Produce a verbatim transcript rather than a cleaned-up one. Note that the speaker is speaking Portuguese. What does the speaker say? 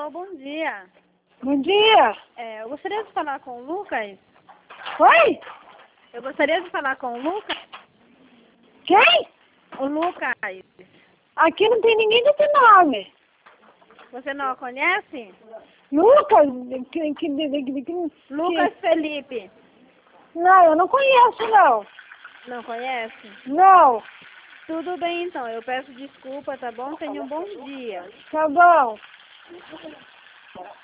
Alô, bom dia. Bom dia. É, eu gostaria de falar com o Lucas. Oi? Eu gostaria de falar com o Lucas. Quem? O Lucas. Aqui não tem ninguém desse nome. Você não o conhece? Lucas? Que, que, que, que, Lucas Felipe. Não, eu não conheço, não. Não conhece? Não. Tudo bem, então. Eu peço desculpa, tá bom? Tenha um bom dia. Tá bom.